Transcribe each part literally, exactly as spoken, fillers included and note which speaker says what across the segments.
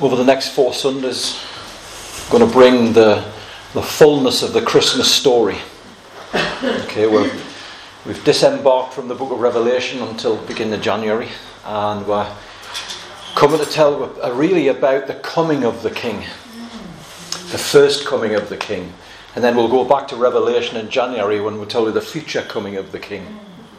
Speaker 1: over the next four Sundays, I'm going to bring the, the fullness of the Christmas story. Okay, we're, we've disembarked from the book of Revelation until the beginning of January, and we're coming to tell uh, really about the coming of the King, the first coming of the King. And then we'll go back to Revelation in January when we'll tell you the future coming of the King.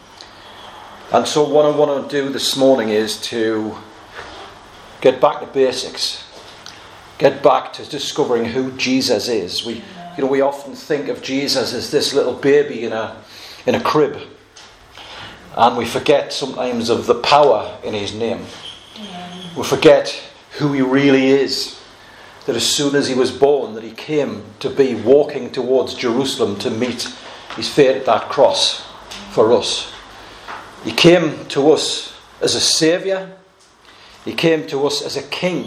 Speaker 1: And so what I want to do this morning is to get back to basics. Get back to discovering who Jesus is. We, you know, we often think of Jesus as this little baby in a in a crib, and we forget sometimes of the power in his name. We forget who he really is. That as soon as he was born, that he came to be walking towards Jerusalem to meet his fate at that cross for us. He came to us as a saviour. He came to us as a king.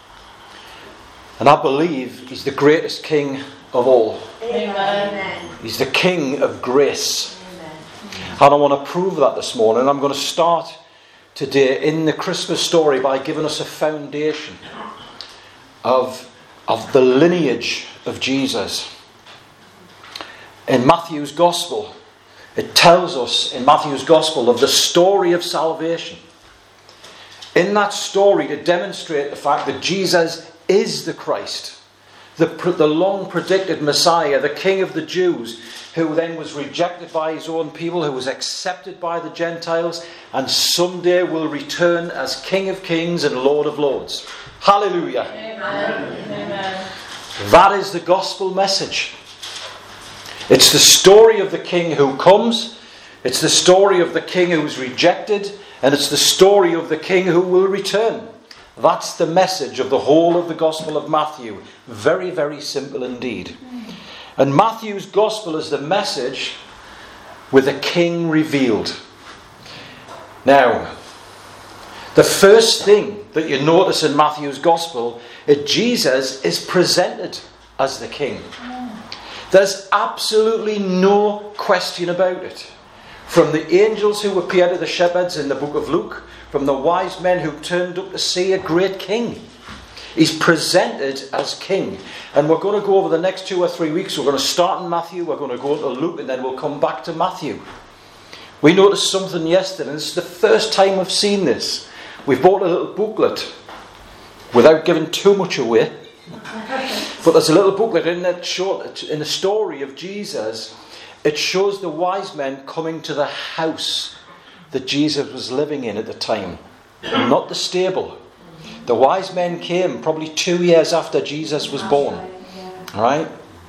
Speaker 1: And I believe he's the greatest king of all. Amen. He's the king of grace. Amen. And I want to prove that this morning. I'm going to start today in the Christmas story by giving us a foundation of, of the lineage of Jesus. In Matthew's Gospel, it tells us in Matthew's Gospel of the story of salvation. In that story, to demonstrate the fact that Jesus is the Christ, the, the long predicted Messiah, the King of the Jews, who then was rejected by his own people, who was accepted by the Gentiles, and someday will return as King of Kings and Lord of Lords. Hallelujah. Amen. Amen. That is the gospel message. It's the story of the King who comes, it's the story of the King who's rejected, and it's the story of the King who will return. That's the message of the whole of the Gospel of Matthew. Very, very simple indeed. And Matthew's Gospel is the message with a King revealed. Now, the first thing that you notice in Matthew's Gospel is Jesus is presented as the King. There's absolutely no question about it. From the angels who appeared to the shepherds in the book of Luke, from the wise men who turned up to see a great king. He's presented as king. And we're going to go over the next two or three weeks. We're going to start in Matthew, we're going to go into Luke, and then we'll come back to Matthew. We noticed something yesterday, and this is the first time we've seen this. We've bought a little booklet, without giving too much away. But there's a little booklet in that short, in the story of Jesus. It shows the wise men coming to the house that Jesus was living in at the time, not the stable. The wise men came probably two years after Jesus was born. All right?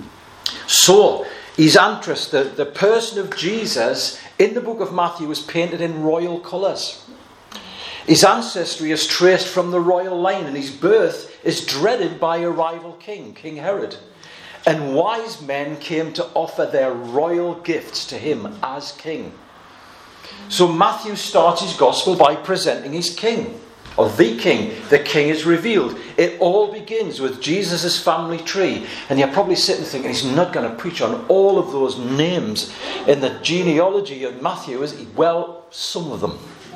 Speaker 1: So, his interest, the, the person of Jesus in the book of Matthew is painted in royal colours. His ancestry is traced from the royal line, and his birth is dreaded by a rival king, King Herod. And wise men came to offer their royal gifts to him as king. So Matthew starts his gospel by presenting his king, or the king. The king is revealed. It all begins with Jesus' family tree. And you're probably sitting thinking, he's not going to preach on all of those names in the genealogy of Matthew, is he? Well, some of them.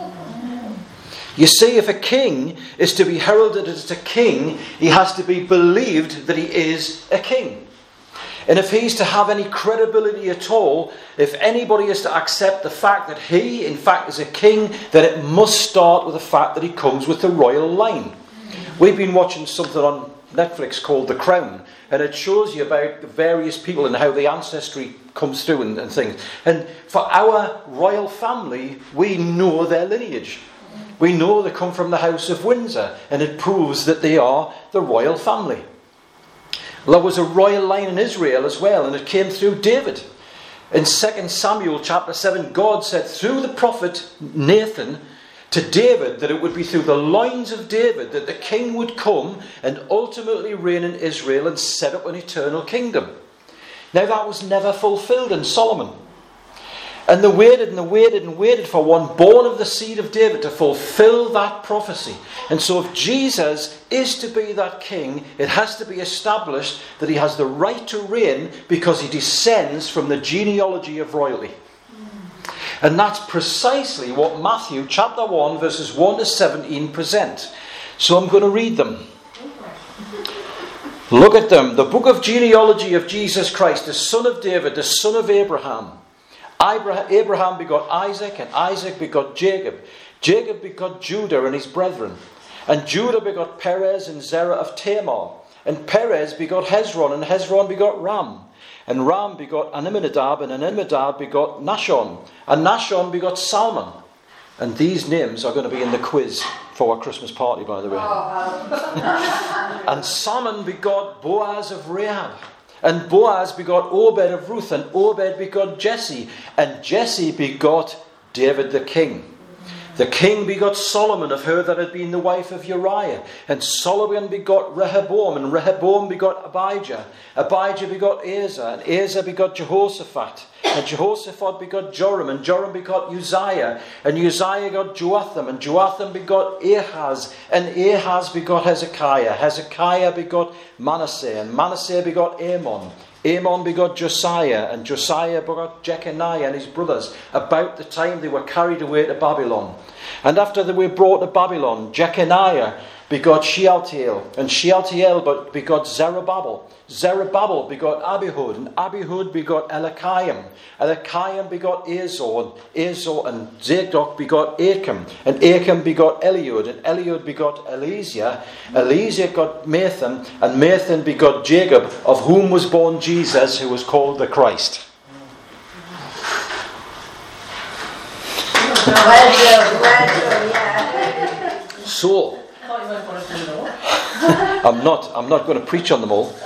Speaker 1: You see, if a king is to be heralded as a king, he has to be believed that he is a king. And if he's to have any credibility at all, if anybody is to accept the fact that he, in fact, is a king, then it must start with the fact that he comes with the royal line. We've been watching something on Netflix called The Crown, and it shows you about the various people and how the ancestry comes through and, and things. And for our royal family, we know their lineage. We know they come from the House of Windsor, and it proves that they are the royal family. There was a royal line in Israel as well, and it came through David. In Second Samuel chapter seven, God said through the prophet Nathan to David that it would be through the loins of David that the king would come and ultimately reign in Israel and set up an eternal kingdom. Now that was never fulfilled in Solomon. And they waited and they waited and waited for one born of the seed of David to fulfill that prophecy. And so if Jesus is to be that king, it has to be established that he has the right to reign because he descends from the genealogy of royalty. And that's precisely what Matthew chapter one verses one to seventeen present. So I'm going to read them. Look at them. The book of genealogy of Jesus Christ, the son of David, the son of Abraham. Abraham begot Isaac, and Isaac begot Jacob. Jacob begot Judah and his brethren. And Judah begot Perez and Zerah of Tamar. And Perez begot Hezron, and Hezron begot Ram. And Ram begot Amminadab, and Amminadab begot Nahshon. And Nahshon begot Salmon. And these names are going to be in the quiz for our Christmas party, by the way. And Salmon begot Boaz of Rahab. And Boaz begot Obed of Ruth. And Obed begot Jesse. And Jesse begot David the king. The king begot Solomon of her that had been the wife of Uriah. And Solomon begot Rehoboam. And Rehoboam begot Abijah. Abijah begot Asa. And Asa begot Jehoshaphat. And Jehoshaphat begot Joram. And Joram begot Uzziah. And Uzziah begot Joatham. And Joatham begot Ahaz. And Ahaz begot Hezekiah. Hezekiah begot Manasseh. And Manasseh begot Amon. Amon begot Josiah, and Josiah begot Jeconiah and his brothers about the time they were carried away to Babylon. And after they were brought to Babylon, Jeconiah begot Shealtiel, and Shealtiel begot Zerubbabel. Zerubbabel begot Abihud, and Abihud begot Eliakim. Eliakim begot Azor, and Azor and Zadok begot Achim, and Achim begot Eliud, and Eliud begot Eleazar. Eleazar begot Mathan, and Mathan begot Jacob, of whom was born Jesus, who was called the Christ. So, I'm not, I'm not going to preach on them all.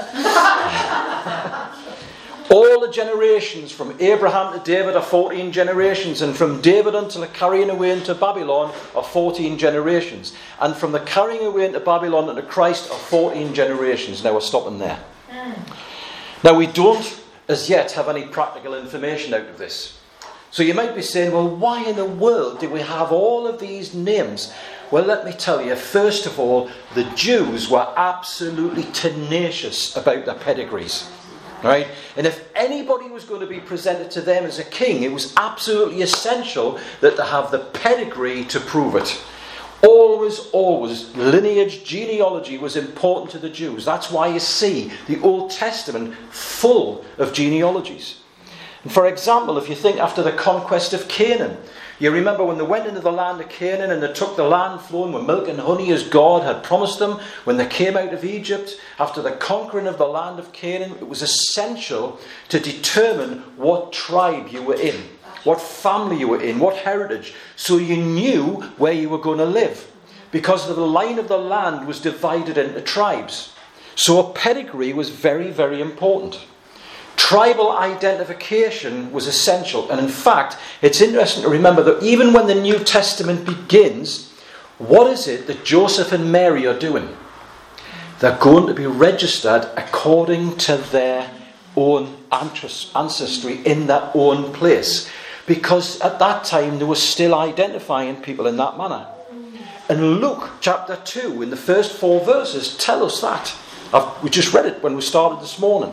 Speaker 1: All the generations from Abraham to David are fourteen generations, and from David until the carrying away into Babylon are fourteen generations, and from the carrying away into Babylon into Christ are fourteen generations. Now we're stopping there. Mm. Now we don't as yet have any practical information out of this. So you might be saying, well, why in the world do we have all of these names? Well, let me tell you, first of all, the Jews were absolutely tenacious about their pedigrees. Right? And if anybody was going to be presented to them as a king, it was absolutely essential that they have the pedigree to prove it. Always, always, lineage, genealogy was important to the Jews. That's why you see the Old Testament full of genealogies. And for example, if you think after the conquest of Canaan, you remember when they went into the land of Canaan and they took the land flowing with milk and honey as God had promised them. When they came out of Egypt, after the conquering of the land of Canaan, it was essential to determine what tribe you were in, what family you were in, what heritage, so you knew where you were going to live. Because the line of the land was divided into tribes. So a pedigree was very, very important. Tribal identification was essential. And in fact, it's interesting to remember that even when the New Testament begins, what is it that Joseph and Mary are doing? They're going to be registered according to their own ancestry in their own place. Because at that time, they were still identifying people in that manner. And Luke chapter two, in the first four verses, tell us that. I've, we just read it when we started this morning.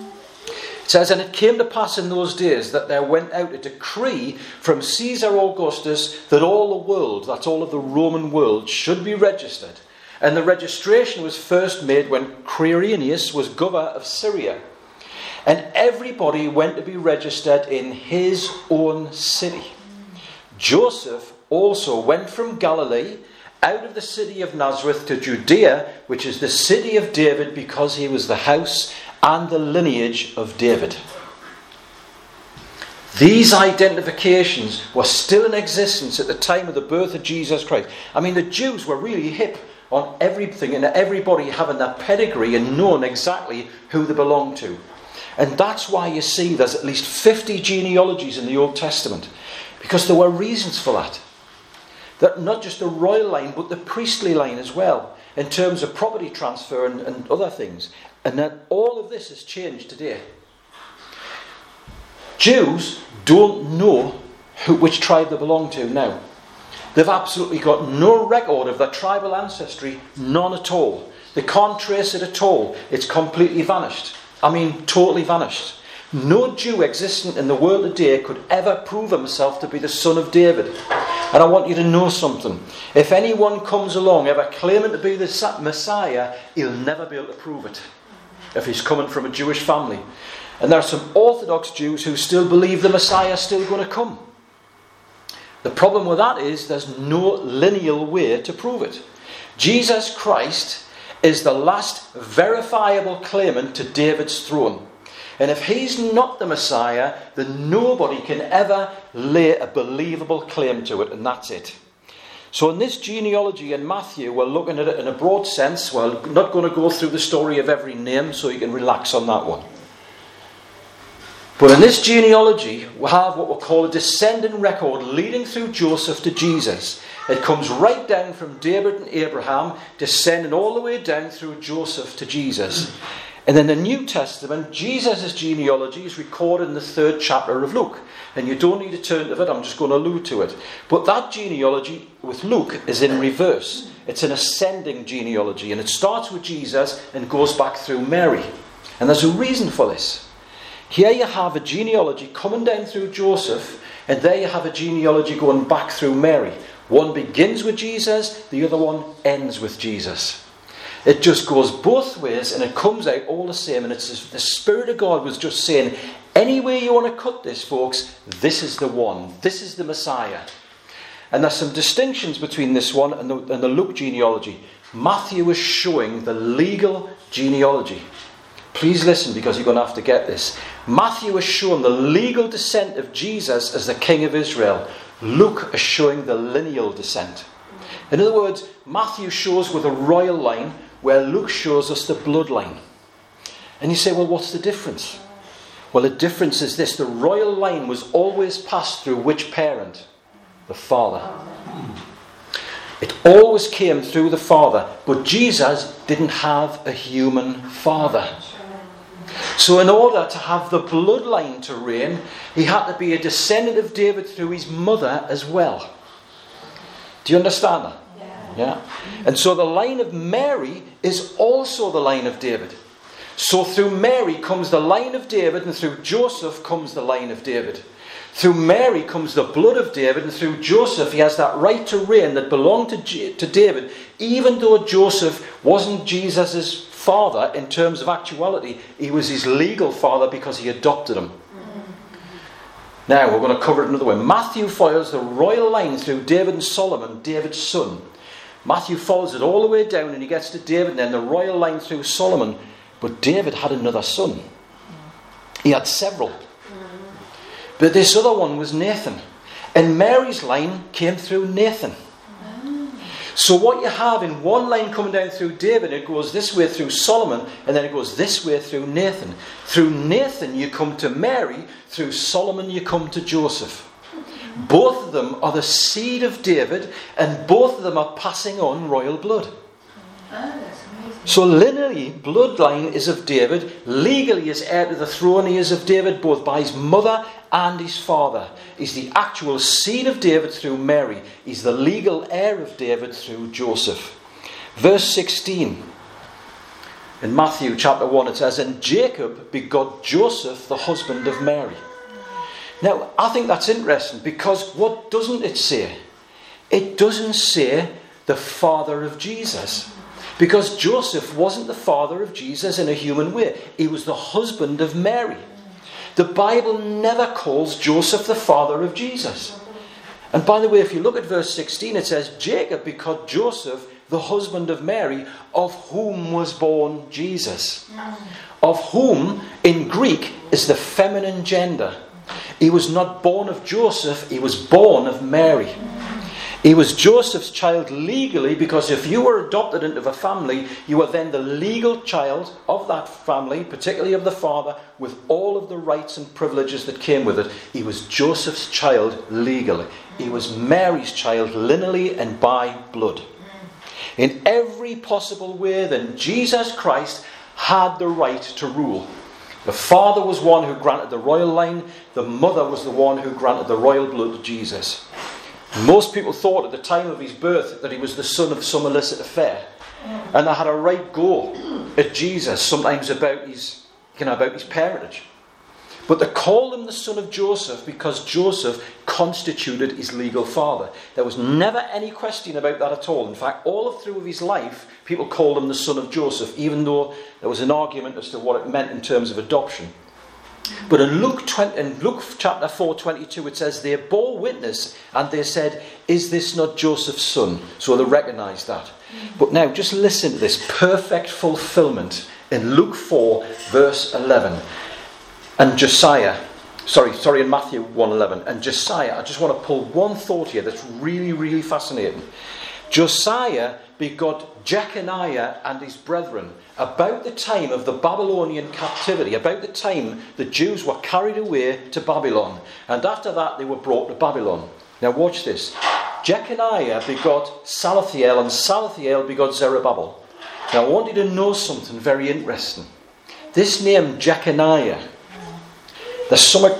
Speaker 1: It says, and it came to pass in those days that there went out a decree from Caesar Augustus that all the world, that's all of the Roman world, should be registered. And the registration was first made when Quirinius was governor of Syria. And everybody went to be registered in his own city. Joseph also went from Galilee out of the city of Nazareth to Judea, which is the city of David, because he was the house and the lineage of David. These identifications were still in existence at the time of the birth of Jesus Christ. I mean, the Jews were really hip on everything and everybody having their pedigree and knowing exactly who they belonged to. And that's why you see there's at least fifty genealogies in the Old Testament, because there were reasons for that. That not just the royal line, but the priestly line as well, in terms of property transfer and, and other things. And that all of this has changed today. Jews don't know who, which tribe they belong to now. They've absolutely got no record of their tribal ancestry, none at all. They can't trace it at all. It's completely vanished. I mean, totally vanished. No Jew existent in the world today could ever prove himself to be the son of David. And I want you to know something. If anyone comes along ever claiming to be the Messiah, he'll never be able to prove it. if he's coming from a Jewish family. And there are some Orthodox Jews who still believe the Messiah is still going to come. The problem with that is there's no lineal way to prove it. Jesus Christ is the last verifiable claimant to David's throne. And if he's not the Messiah, then nobody can ever lay a believable claim to it, and that's it. So in this genealogy in Matthew, we're looking at it in a broad sense. We're not going to go through the story of every name, so you can relax on that one. But in this genealogy, we have what we call a descending record leading through Joseph to Jesus. It comes right down from David and Abraham, descending all the way down through Joseph to Jesus. And in the New Testament, Jesus' genealogy is recorded in the third chapter of Luke. And you don't need to turn to it, I'm just going to allude to it. But that genealogy with Luke is in reverse. It's an ascending genealogy, and it starts with Jesus and goes back through Mary. And there's a reason for this. Here you have a genealogy coming down through Joseph, and there you have a genealogy going back through Mary. One begins with Jesus, the other one ends with Jesus. It just goes both ways, and it comes out all the same. And it's as the Spirit of God was just saying, any way you want to cut this, folks, this is the one. This is the Messiah. And there's some distinctions between this one and the, and the Luke genealogy. Matthew is showing the legal genealogy. Please listen, because you're going to have to get this. Matthew is showing the legal descent of Jesus as the King of Israel. Luke is showing the lineal descent. In other words, Matthew shows with a royal line, where Luke shows us the bloodline. And you say, well, what's the difference? Well, the difference is this. The royal line was always passed through which parent? The father. It always came through the father. But Jesus didn't have a human father. So in order to have the bloodline to reign, he had to be a descendant of David through his mother as well. Do you understand that? Yeah. yeah. And so the line of Mary is also the line of David. So through Mary comes the line of David, and through Joseph comes the line of David. Through Mary comes the blood of David, and through Joseph he has that right to reign that belonged to, J- to David, even though Joseph wasn't Jesus' father in terms of actuality. He was his legal father because he adopted him. Now we're going to cover it another way. Matthew follows the royal line through David and Solomon, David's son. Matthew follows it all the way down, and he gets to David, and then the royal line through Solomon. But David had another son. He had several. But this other one was Nathan. And Mary's line came through Nathan. So what you have in one line coming down through David, it goes this way through Solomon, and then it goes this way through Nathan. Through Nathan you come to Mary, through Solomon you come to Joseph. Both of them are the seed of David, and both of them are passing on royal blood. So lineally, bloodline is of David. Legally, his heir to the throne he is of David, both by his mother and his father. He's the actual seed of David through Mary. He's the legal heir of David through Joseph. Verse sixteen. In Matthew chapter one it says, and Jacob begot Joseph, the husband of Mary. Now, I think that's interesting, because what doesn't it say? It doesn't say the father of Jesus. Because Joseph wasn't the father of Jesus in a human way. He was the husband of Mary. The Bible never calls Joseph the father of Jesus. And by the way, if you look at verse sixteen, it says, Jacob begot Joseph, the husband of Mary, of whom was born Jesus. Of whom, in Greek, is the feminine gender. He was not born of Joseph, he was born of Mary. He was Joseph's child legally, because if you were adopted into a family, you were then the legal child of that family, particularly of the father, with all of the rights and privileges that came with it. He was Joseph's child legally. He was Mary's child lineally and by blood. In every possible way, then, Jesus Christ had the right to rule. The father was one who granted the royal line. The mother was the one who granted the royal blood to Jesus. Most people thought at the time of his birth that he was the son of some illicit affair, and they had a right go at Jesus, sometimes about his, you know, about his parentage. But they called him the son of Joseph because Joseph constituted his legal father. There was never any question about that at all. In fact, all through his life, people called him the son of Joseph, even though there was an argument as to what it meant in terms of adoption. But in Luke twenty, in Luke chapter four twenty-two, it says, they bore witness and they said, is this not Joseph's son? So they recognised that. But now, just listen to this perfect fulfilment in Luke four, verse eleven. And Josiah, sorry, sorry, in Matthew one eleven, and Josiah, I just want to pull one thought here that's really, really fascinating. Josiah begot Jeconiah and his brethren about the time of the Babylonian captivity, about the time the Jews were carried away to Babylon. And after that, they were brought to Babylon. Now watch this. Jeconiah begot Salathiel, and Salathiel begot Zerubbabel. Now I want you to know something very interesting. This name Jeconiah, there's some,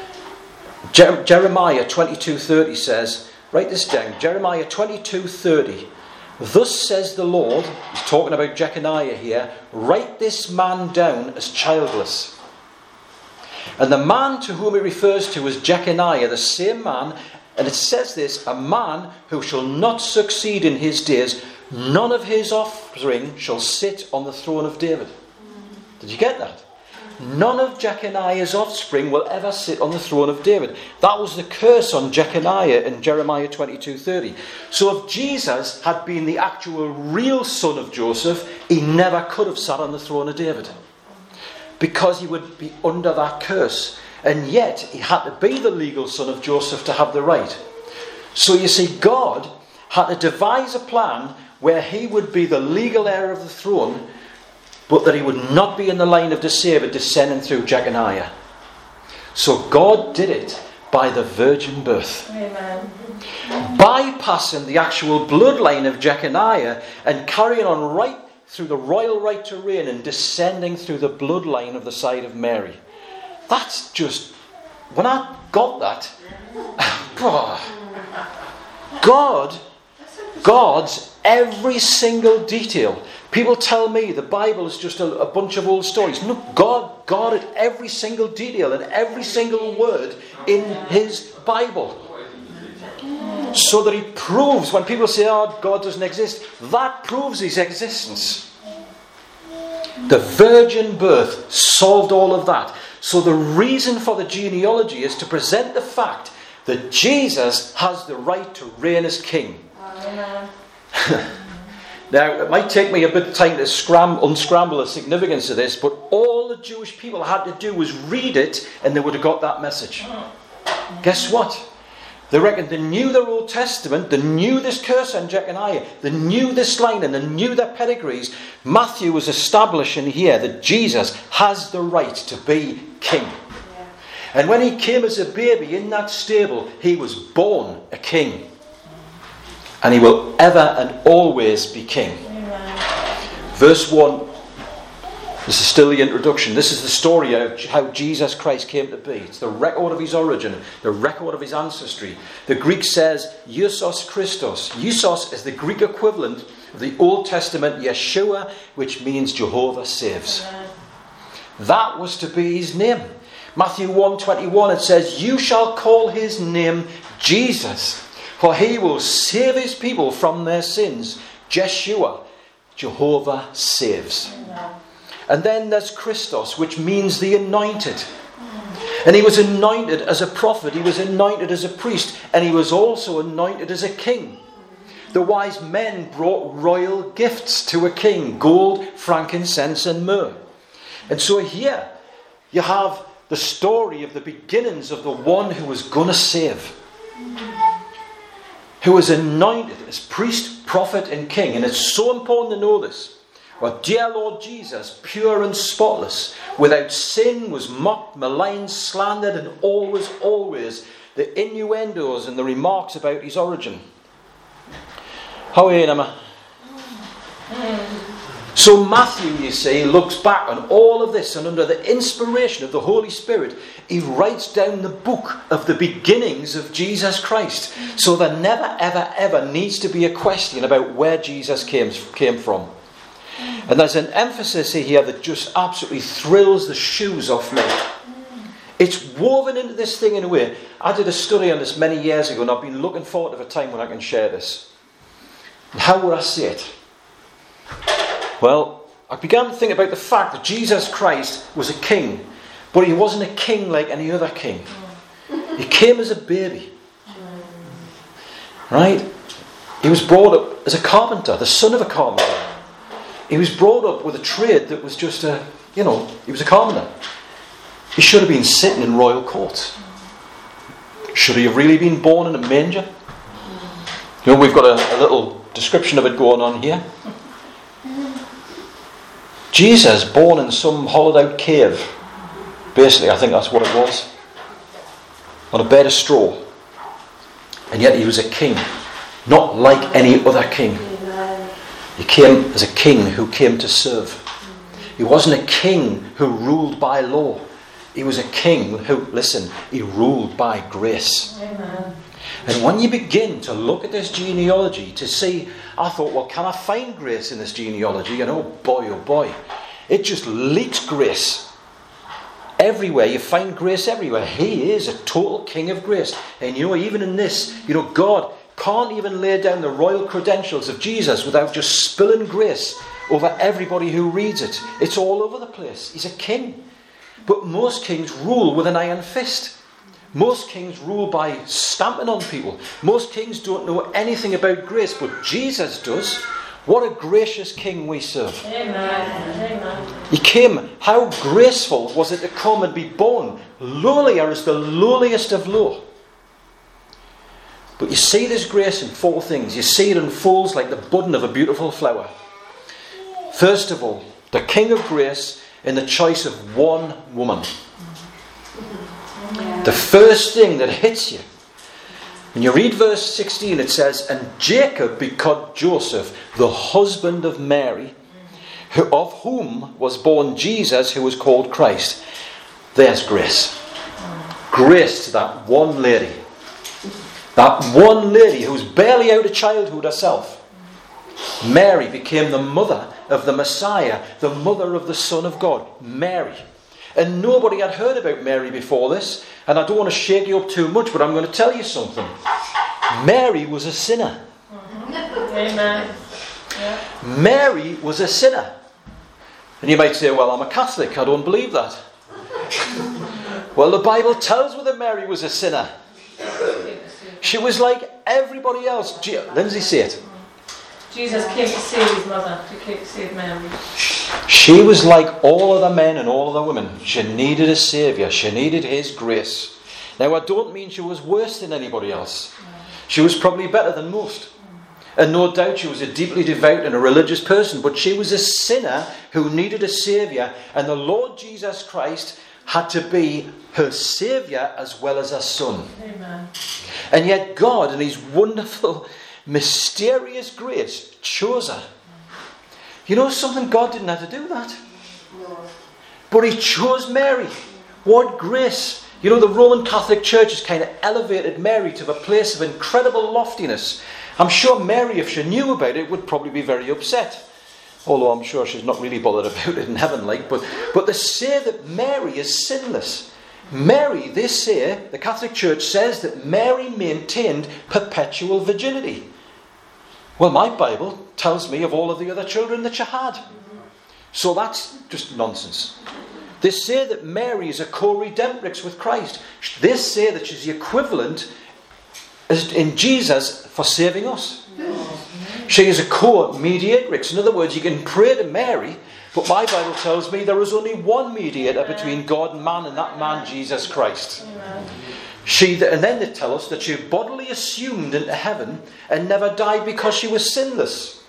Speaker 1: Jer- Jeremiah twenty-two thirty says, write this down, Jeremiah twenty-two thirty, thus says the Lord, he's talking about Jeconiah here, write this man down as childless. And the man to whom he refers to is Jeconiah, the same man, and it says this, a man who shall not succeed in his days, none of his offspring shall sit on the throne of David. Did you get that? None of Jeconiah's offspring will ever sit on the throne of David. That was the curse on Jeconiah in Jeremiah twenty-two thirty. So if Jesus had been the actual real son of Joseph, he never could have sat on the throne of David, because he would be under that curse. And yet he had to be the legal son of Joseph to have the right. So you see, God had to devise a plan where he would be the legal heir of the throne, but that he would not be in the line of the Saviour descending through Jeconiah. So God did it by the virgin birth.
Speaker 2: Amen.
Speaker 1: Bypassing the actual bloodline of Jeconiah and carrying on right through the royal right to reign and descending through the bloodline of the side of Mary. That's just, when I got that, God, God's every single detail. People tell me the Bible is just a, a bunch of old stories. No, God guarded every single detail and every single word in his Bible. So that he proves, when people say, oh, God doesn't exist, that proves his existence. The virgin birth solved all of that. So the reason for the genealogy is to present the fact that Jesus has the right to reign as king. Amen. Now, it might take me a bit of time to scram- unscramble the significance of this, but all the Jewish people had to do was read it and they would have got that message. Guess what? They reckon they knew their Old Testament, they knew this curse on Jeconiah, they knew this line and they knew their pedigrees. Matthew was establishing here that Jesus has the right to be king. Yeah. And when he came as a baby in that stable, he was born a king. And he will ever and always be king. Amen. Verse one. This is still the introduction. This is the story of how Jesus Christ came to be. It's the record of his origin, the record of his ancestry. The Greek says, Iesous Christos. Iesous is the Greek equivalent of the Old Testament Yeshua, which means Jehovah saves. Amen. That was to be his name. Matthew one twenty-one, it says, you shall call his name Jesus, for he will save his people from their sins. Jeshua, Jehovah saves. Amen. And then there's Christos, which means the anointed. And he was anointed as a prophet, he was anointed as a priest, and he was also anointed as a king. The wise men brought royal gifts to a king, gold, frankincense and myrrh. And so here you have the story of the beginnings of the one who was going to save, who was anointed as priest, prophet and king. And it's so important to know this. Well, dear Lord Jesus, pure and spotless, without sin, was mocked, maligned, slandered, and always, always the innuendos and the remarks about his origin. How are you, Emma? So Matthew, you see, looks back on all of this, and under the inspiration of the Holy Spirit, he writes down the book of the beginnings of Jesus Christ. So there never, ever, ever needs to be a question about where Jesus came, came from. And there's an emphasis here that just absolutely thrills the shoes off me. It's woven into this thing in a way. I did a study on this many years ago, and I've been looking forward to a time when I can share this. And how would I say it? Well, I began to think about the fact that Jesus Christ was a king, but he wasn't a king like any other king. He came as a baby. Right? He was brought up as a carpenter, the son of a carpenter. He was brought up with a trade that was just a, you know, he was a carpenter. He should have been sitting in royal courts. Should he have really been born in a manger? You know, we've got a, a little description of it going on here. Jesus, born in some hollowed out cave. Basically, I think that's what it was. On a bed of straw. And yet he was a king. Not like any other king. He came as a king who came to serve. He wasn't a king who ruled by law. He was a king who, listen, he ruled by grace. Amen. And when you begin to look at this genealogy to see, I thought, well, can I find grace in this genealogy? And oh boy, oh boy, it just leaks grace. Everywhere, you find grace everywhere. He is a total king of grace. And you know, even in this, you know, God can't even lay down the royal credentials of Jesus without just spilling grace over everybody who reads it. It's all over the place. He's a king. But most kings rule with an iron fist. Most kings rule by stamping on people. Most kings don't know anything about grace, but Jesus does. What a gracious king we serve. Amen. Amen. He came. How graceful was it to come and be born lowlier as the lowliest of low. But you see this grace in four things. You see it unfolds like the budding of a beautiful flower. First of all, the King of grace in the choice of one woman. The first thing that hits you, when you read verse sixteen, it says, and Jacob begot Joseph, the husband of Mary, who, of whom was born Jesus, who was called Christ. There's grace. Grace to that one lady. That one lady who's barely out of childhood herself. Mary became the mother of the Messiah, the mother of the Son of God, Mary. And nobody had heard about Mary before this, and I don't want to shake you up too much, but I'm going to tell you something. Mary was a sinner.
Speaker 2: Amen. Yeah.
Speaker 1: Mary was a sinner. And you might say, well, I'm a Catholic, I don't believe that. Well, the Bible tells us that Mary was a sinner. She was like everybody else. Lindsay, say it.
Speaker 2: Jesus came to save his mother, to came to save Mary.
Speaker 1: She was like all other men and all other women. She needed a saviour. She needed his grace. Now, I don't mean she was worse than anybody else. She was probably better than most. And no doubt she was a deeply devout and a religious person. But she was a sinner who needed a saviour. And the Lord Jesus Christ had to be her saviour as well as her son. Amen. And yet God, in his wonderful, mysterious grace, chose her. You know something? God didn't have to do that. No. But he chose Mary. What grace. You know, the Roman Catholic Church has kind of elevated Mary to a place of incredible loftiness. I'm sure Mary, if she knew about it, would probably be very upset. Although I'm sure she's not really bothered about it in heaven, like. But, but they say that Mary is sinless. Mary, they say, the Catholic Church says that Mary maintained perpetual virginity. Well, my Bible tells me of all of the other children that she had. So that's just nonsense. They say that Mary is a co-redemptrix with Christ. They say that she's the equivalent as in Jesus for saving us. She is a co-mediatrix. In other words, you can pray to Mary, but my Bible tells me there is only one mediator between God and man, and that man, Jesus Christ. She, and then they tell us that she bodily assumed into heaven and never died because she was sinless.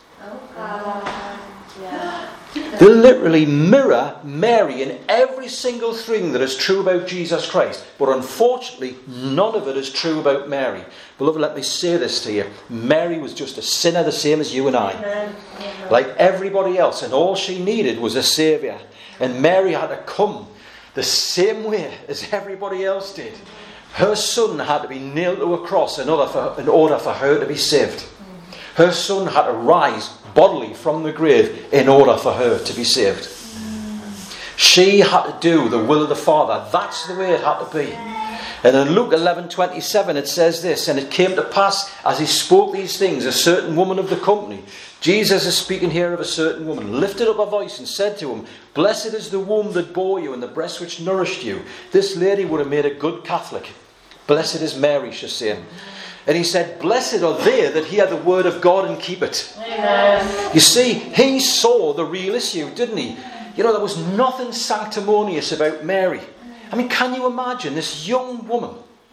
Speaker 1: Oh, yeah. They literally mirror Mary in every single thing that is true about Jesus Christ. But unfortunately, none of it is true about Mary. Beloved, let me say this to you. Mary was just a sinner the same as you and I. Amen. Like everybody else. And all she needed was a saviour. And Mary had to come the same way as everybody else did. Her son had to be nailed to a cross in order for, in order for her to be saved. Her son had to rise bodily from the grave in order for her to be saved. She had to do the will of the Father. That's the way it had to be. And in Luke eleven twenty-seven it says this, and it came to pass as he spoke these things, a certain woman of the company, Jesus is speaking here of a certain woman, lifted up her voice and said to him, blessed is the womb that bore you and the breast which nourished you. This lady would have made a good Catholic. Blessed is Mary, she's saying. And he said, blessed are they that hear the word of God and keep it. Amen. You see, he saw the real issue, didn't he? You know, there was nothing sanctimonious about Mary. I mean, can you imagine this young woman?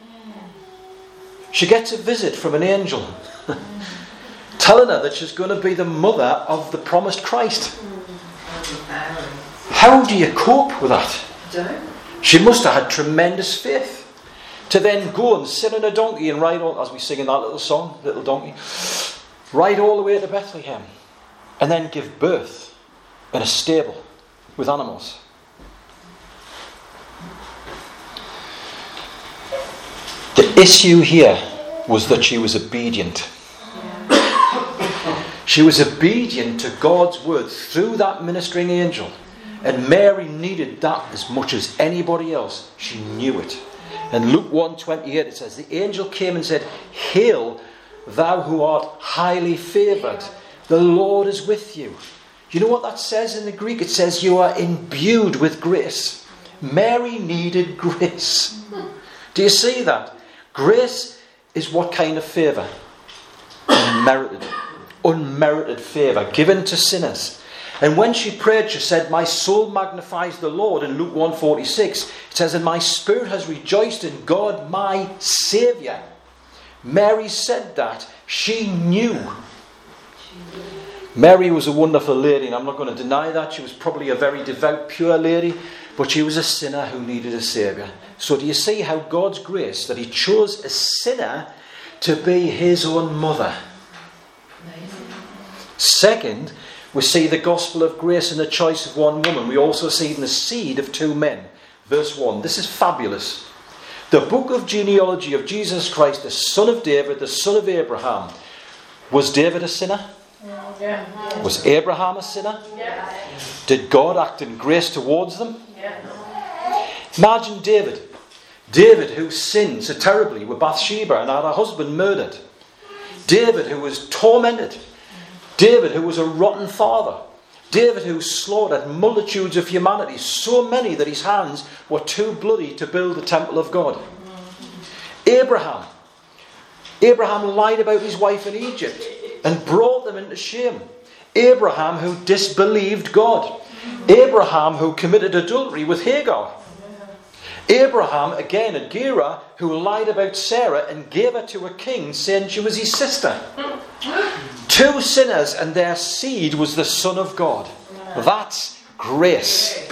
Speaker 1: She gets a visit from an angel telling her that she's going to be the mother of the promised Christ. How do you cope with that? She must have had tremendous faith to then go and sit on a donkey and ride all, as we sing in that little song, Little Donkey, ride all the way to Bethlehem and then give birth in a stable with animals. The issue here was that she was obedient. She was obedient to God's word through that ministering angel. And Mary needed that as much as anybody else. She knew it. In Luke one twenty-eight it says, the angel came and said, hail, thou who art highly favoured. The Lord is with you. You know what that says in the Greek? It says you are imbued with grace. Mary needed grace. Do you see that? Grace is what kind of favour? Unmerited. Unmerited favour given to sinners. And when she prayed, she said, my soul magnifies the Lord. In Luke one forty-six, it says, and my spirit has rejoiced in God my Saviour. Mary said that. She knew. Mary was a wonderful lady, and I'm not going to deny that. She was probably a very devout, pure lady, but she was a sinner who needed a Saviour. So do you see how God's grace, that he chose a sinner to be his own mother? Second, we see the gospel of grace in the choice of one woman. We also see it in the seed of two men. Verse one. This is fabulous. The book of genealogy of Jesus Christ, the son of David, the son of Abraham. Was David a sinner? Yeah. Was Abraham a sinner? Yeah. Did God act in grace towards them? Yeah. Imagine David. David who sinned so terribly with Bathsheba and had her husband murdered. David who was tormented. David who was a rotten father. David who slaughtered multitudes of humanity, so many that his hands were too bloody to build the temple of God. Abraham. Abraham lied about his wife in Egypt and brought them into shame. Abraham who disbelieved God. Abraham who committed adultery with Hagar. Abraham, again at Gerar, who lied about Sarah and gave her to a king saying she was his sister. Two sinners, and their seed was the Son of God. That's grace.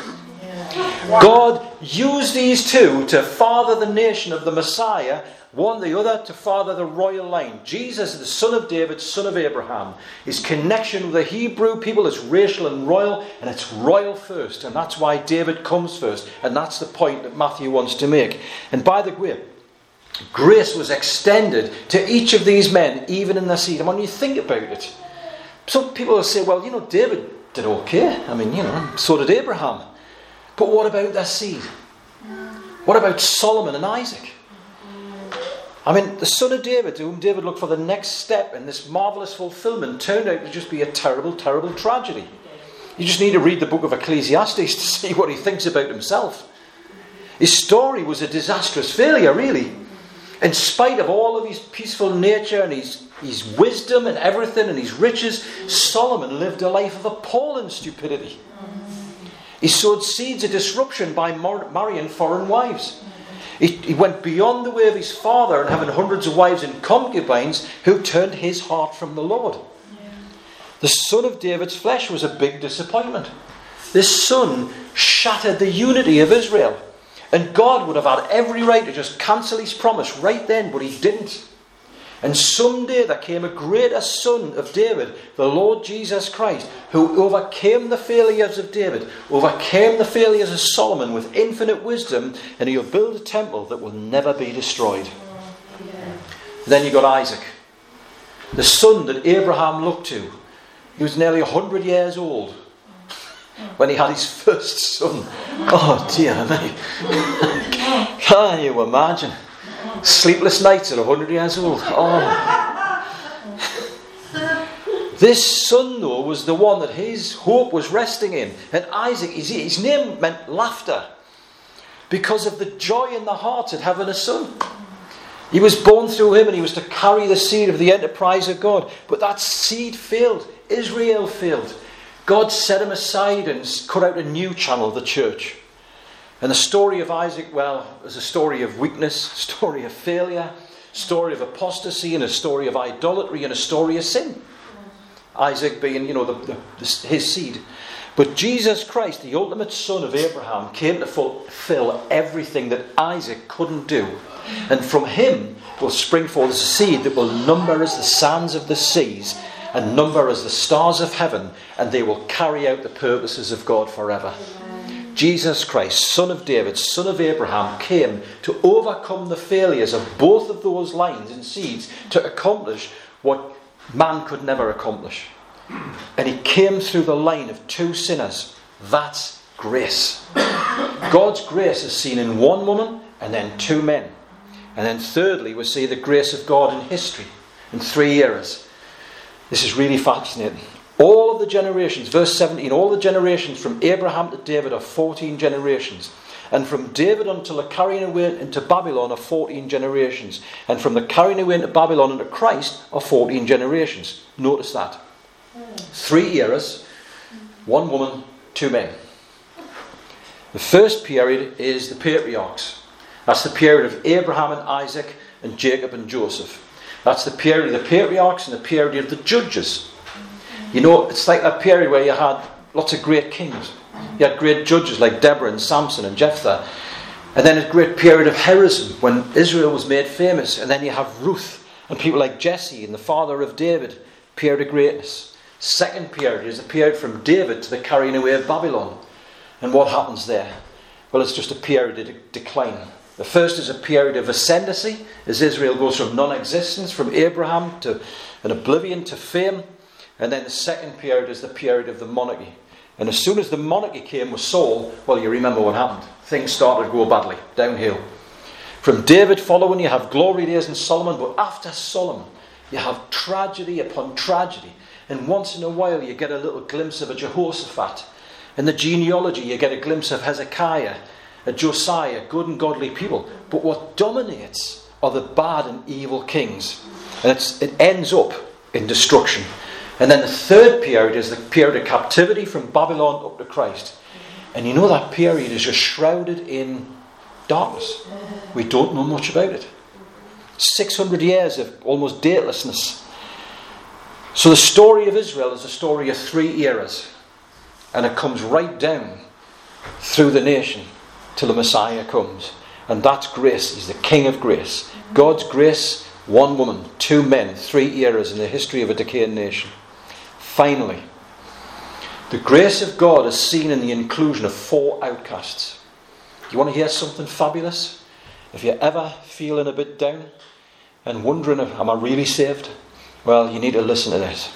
Speaker 1: God used these two to father the nation of the Messiah, one the other to father the royal line. Jesus, the son of David, son of Abraham. His connection with the Hebrew people is racial and royal, and it's royal first, and that's why David comes first, and that's the point that Matthew wants to make. And by the way, grace was extended to each of these men, even in their seed. And when you think about it, some people will say, well, you know, David did okay. I mean, you know, so did Abraham. But what about their seed? What about Solomon and Isaac? I mean, the son of David, to whom David looked for the next step in this marvellous fulfillment, turned out to just be a terrible, terrible tragedy. You just need to read the book of Ecclesiastes to see what he thinks about himself. His story was a disastrous failure, really. In spite of all of his peaceful nature and his, his wisdom and everything and his riches, Solomon lived a life of appalling stupidity. He sowed seeds of disruption by mar- marrying foreign wives. He, he went beyond the way of his father and having hundreds of wives and concubines who turned his heart from the Lord. Yeah. The son of David's flesh was a big disappointment. This son shattered the unity of Israel. And God would have had every right to just cancel his promise right then, but he didn't. And someday there came a greater son of David, the Lord Jesus Christ, who overcame the failures of David, overcame the failures of Solomon with infinite wisdom, and he'll build a temple that will never be destroyed. Yeah. Then you got Isaac, the son that Abraham looked to. He was nearly one hundred years old. when he had his first son. Oh dear me. Can you imagine? Sleepless nights at one hundred years old. Oh. This son, though, was the one that his hope was resting in. And Isaac, his, his name meant laughter, because of the joy in the heart at having a son. He was born through him, and he was to carry the seed of the enterprise of God. But that seed failed. Israel failed. God set him aside and cut out a new channel, the church. And the story of Isaac, well, is a story of weakness, a story of failure, a story of apostasy, and a story of idolatry, and a story of sin. Isaac being, you know, the, the, the, his seed. But Jesus Christ, the ultimate son of Abraham, came to fulfill everything that Isaac couldn't do. And from him will spring forth a seed that will number as the sands of the seas and number as the stars of heaven, and they will carry out the purposes of God forever. Amen. Jesus Christ, son of David, son of Abraham, came to overcome the failures of both of those lines and seeds to accomplish what man could never accomplish. And he came through the line of two sinners. That's grace. God's grace is seen in one woman and then two men. And then thirdly, we see the grace of God in history in three eras. This is really fascinating. All of the generations, verse seventeen, all the generations from Abraham to David are fourteen generations. And from David until the carrying away into Babylon are fourteen generations. And from the carrying away into Babylon into Christ are fourteen generations. Notice that. Three eras, one woman, two men. The first period is the patriarchs. That's the period of Abraham and Isaac and Jacob and Joseph. That's the period of the patriarchs and the period of the judges. You know, it's like that period where you had lots of great kings. You had great judges like Deborah and Samson and Jephthah. And then a great period of heroism when Israel was made famous. And then you have Ruth and people like Jesse and the father of David. Period of greatness. Second period is the period from David to the carrying away of Babylon. And what happens there? Well, it's just a period of de- decline. The first is a period of ascendancy, as Israel goes from non-existence, from Abraham to an oblivion to fame. And then the second period is the period of the monarchy. And as soon as the monarchy came with Saul, well, you remember what happened. Things started to go badly, downhill. From David following, you have glory days in Solomon, but after Solomon, you have tragedy upon tragedy. And once in a while, you get a little glimpse of a Jehoshaphat. In the genealogy, you get a glimpse of Hezekiah, a Josiah, good and godly people. But what dominates are the bad and evil kings. And it's, it ends up in destruction. And then the third period is the period of captivity from Babylon up to Christ. And you know that period is just shrouded in darkness. We don't know much about it. six hundred years of almost datelessness. So the story of Israel is a story of three eras. And it comes right down through the nation till the Messiah comes. And that's grace. He's the King of grace. God's grace, one woman, two men, three eras in the history of a decaying nation. Finally, the grace of God is seen in the inclusion of four outcasts. You want to hear something fabulous? If you're ever feeling a bit down and wondering, am I really saved? Well, you need to listen to this.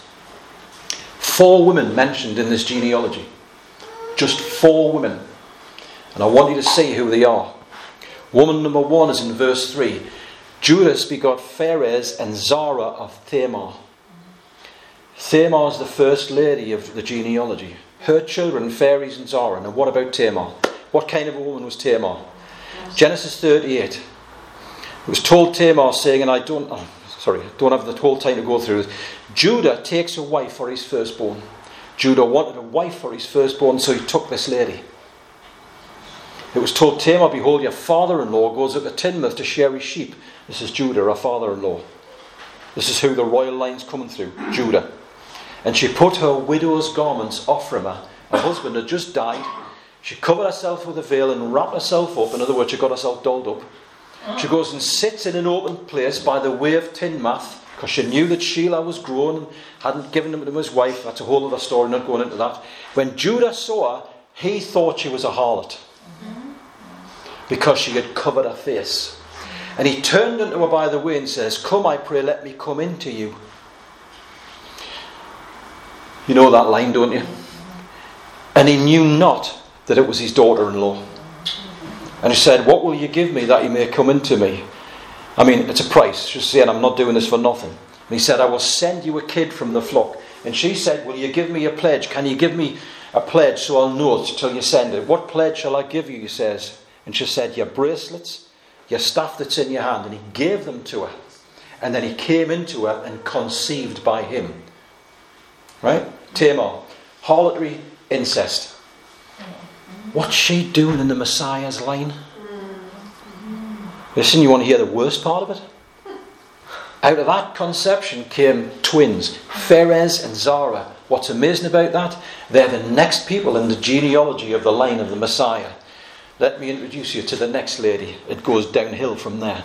Speaker 1: Four women mentioned in this genealogy. Just four women. And I want you to see who they are. Woman number one is in verse three. Judas begot Pharez and Zara of Tamar. Tamar is the first lady of the genealogy. Her children, Pharez and Zara. And what about Tamar? What kind of a woman was Tamar? Genesis thirty-eight. It was told Tamar, saying, and I don't, oh, sorry, I don't have the whole time to go through this. Judah takes a wife for his firstborn. Judah wanted a wife for his firstborn, so he took this lady. It was told Tamar, behold, your father-in-law goes up to Tinmouth to shear his sheep. This is Judah, her father-in-law. This is who the royal line's coming through, Judah. And she put her widow's garments off from her. Her husband had just died. She covered herself with a veil and wrapped herself up. In other words, she got herself dolled up. She goes and sits in an open place by the way of Tinmouth, because she knew that Shelah was grown and hadn't given him to his wife. That's a whole other story, not going into that. When Judah saw her, he thought she was a harlot, because she had covered her face. And he turned unto her by the way and says, come, I pray, let me come into you. You know that line, don't you? And he knew not that it was his daughter-in-law. And he said, what will you give me that you may come into me? I mean, it's a price. She's saying, I'm not doing this for nothing. And he said, I will send you a kid from the flock. And she said, will you give me a pledge? Can you give me a pledge so I'll know it till you send it? What pledge shall I give you, he says. And she said, your bracelets, your staff that's in your hand. And he gave them to her. And then he came into her and conceived by him. Right? Tamar. Harlotry, incest. What's she doing in the Messiah's line? Listen, you want to hear the worst part of it? Out of that conception came twins, Pharez and Zara. What's amazing about that? They're the next people in the genealogy of the line of the Messiah. Let me introduce you to the next lady. It goes downhill from there.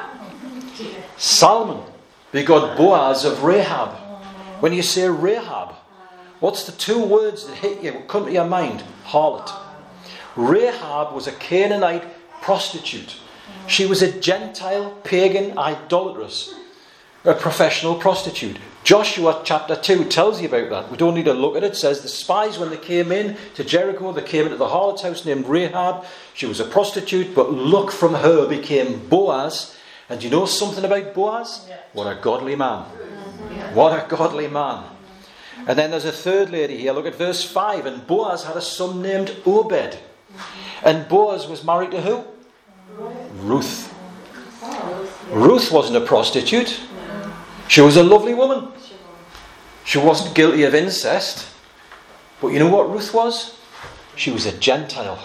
Speaker 1: Salmon begot Boaz of Rahab. When you say Rahab, what's the two words that hit you, come to your mind? Harlot. Rahab was a Canaanite prostitute. She was a Gentile, pagan, idolatress, a professional prostitute. Joshua chapter two tells you about that. We don't need to look at it. It says the spies, when they came in to Jericho, they came into the harlot's house named Rahab. She was a prostitute, but look, from her became Boaz. And do you know something about Boaz? Yeah. What a godly man. Yeah. What a godly man. And then there's a third lady here. Look at verse five. And Boaz had a son named Obed. And Boaz was married to who? Ruth. Ruth wasn't a prostitute. She was a lovely woman. She wasn't guilty of incest. But you know what Ruth was? She was a Gentile.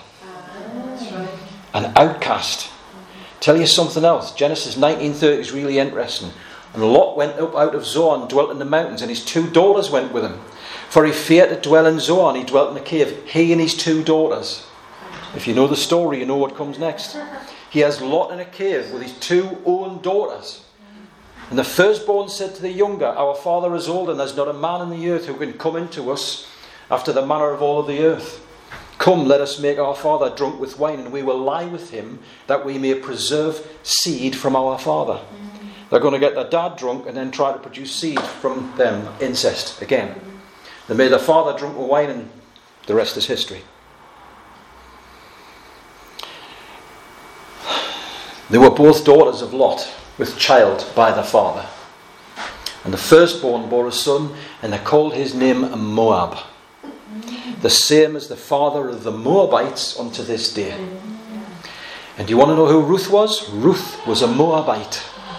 Speaker 1: An outcast. Tell you something else. Genesis nineteen thirty is really interesting. And Lot went up out of Zoan, dwelt in the mountains, and his two daughters went with him. For he feared to dwell in Zoan. He dwelt in a cave, he and his two daughters. If you know the story, you know what comes next. He has Lot in a cave with his two own daughters. And the firstborn said to the younger, our father is old, and there's not a man in the earth who can come into us after the manner of all of the earth. Come, let us make our father drunk with wine, and we will lie with him, that we may preserve seed from our father. Mm-hmm. They're going to get their dad drunk and then try to produce seed from them. Incest again. Mm-hmm. They made their father drunk with wine, and the rest is history. They were both daughters of Lot, with child by their father. And the firstborn bore a son, and they called his name Moab. The same as the father of the Moabites unto this day. And do you want to know who Ruth was? Ruth was a Moabite.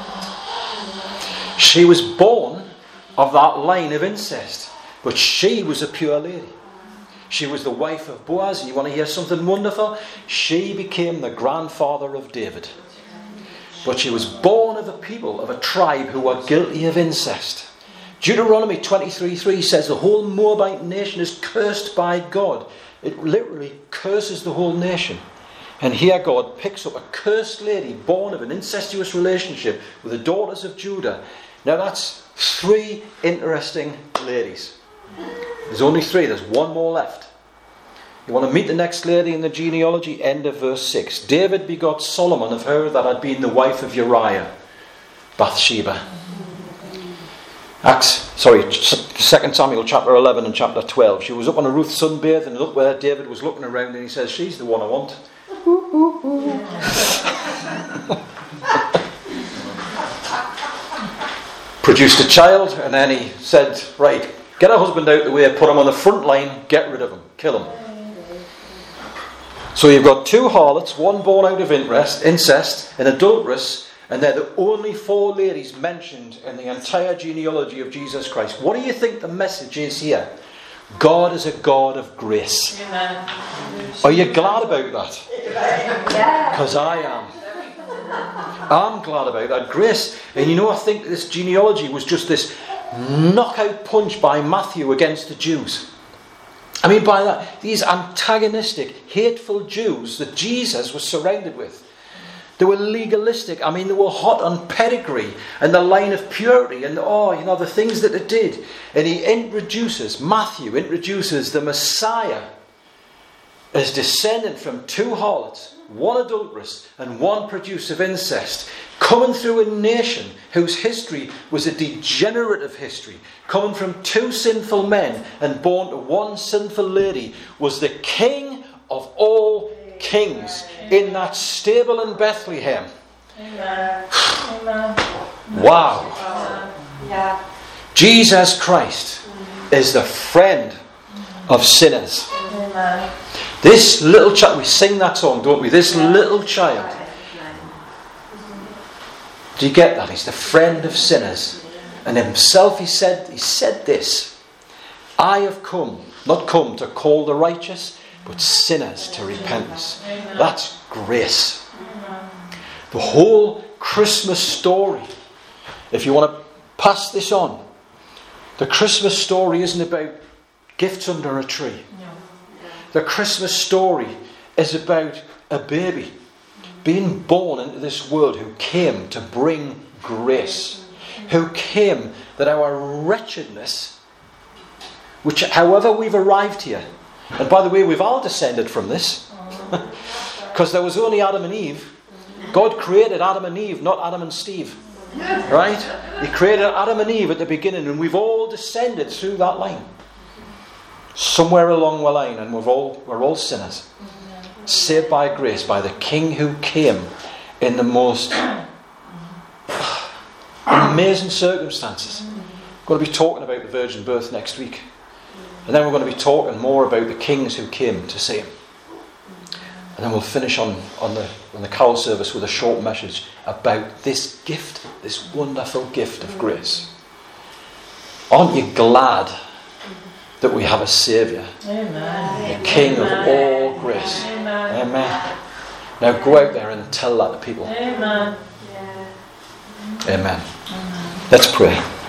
Speaker 1: She was born of that line of incest, but she was a pure lady. She was the wife of Boaz. And you want to hear something wonderful? She became the grandfather of David. But she was born of a people, of a tribe who were guilty of incest. Deuteronomy twenty-three three says the whole Moabite nation is cursed by God. It literally curses the whole nation. And here God picks up a cursed lady born of an incestuous relationship with the daughters of Judah. Now that's three interesting ladies. There's only three. There's one more left. You want to meet the next lady in the genealogy? End of verse six. David begot Solomon of her that had been the wife of Uriah, Bathsheba. Acts, sorry, Second Samuel chapter eleven and chapter twelve. She was up on a Ruth sunbathe, and look where David was looking around, and he says, she's the one I want. Produced a child, and then he said, right, get her husband out the way, put him on the front line, get rid of him, kill him. So you've got two harlots, one born out of interest, incest, an adulteress, and they're the only four ladies mentioned in the entire genealogy of Jesus Christ. What do you think the message is here? God is a God of grace. Amen. Are you glad about that? Because I am. I'm glad about that. Grace. And you know, I think this genealogy was just this knockout punch by Matthew against the Jews. I mean, by that, these antagonistic, hateful Jews that Jesus was surrounded with. They were legalistic. I mean, they were hot on pedigree and the line of purity and, oh, you know, the things that they did. And he introduces, Matthew introduces the Messiah as as descendant from two harlots, one adulteress and one producer of incest, coming through a nation whose history was a degenerative history, coming from two sinful men and born to one sinful lady, was the King of all kings in that stable in Bethlehem.
Speaker 2: Amen. Amen.
Speaker 1: Wow.
Speaker 3: Yeah.
Speaker 1: Jesus Christ is the friend of sinners.
Speaker 2: Amen.
Speaker 1: This little child, we sing that song, don't we? This little child. Do you get that? He's the friend of sinners. And himself, he said, he said this: I have come, not come to call the righteous, but sinners to repentance. That's grace. The whole Christmas story, if you want to pass this on, the Christmas story isn't about gifts under a tree. The Christmas story is about a baby being born into this world who came to bring grace, who came that our wretchedness, which however we've arrived here, and by the way, we've all descended from this, because there was only Adam and Eve. God created Adam and Eve, not Adam and Steve. Right? He created Adam and Eve at the beginning, and we've all descended through that line. Somewhere along the line, and we're all, we're all sinners. Saved by grace, by the King who came in the most amazing circumstances. We're going to be talking about the virgin birth next week. And then we're going to be talking more about the kings who came to see him. And then we'll finish on, on, the, on the carol service with a short message about this gift, this wonderful gift of grace. Aren't you glad that we have a Saviour?
Speaker 2: Amen.
Speaker 1: The King of all grace.
Speaker 2: Amen.
Speaker 1: Amen. Now go out there and tell that to people.
Speaker 2: Amen.
Speaker 3: Yeah.
Speaker 1: Amen. Let's pray.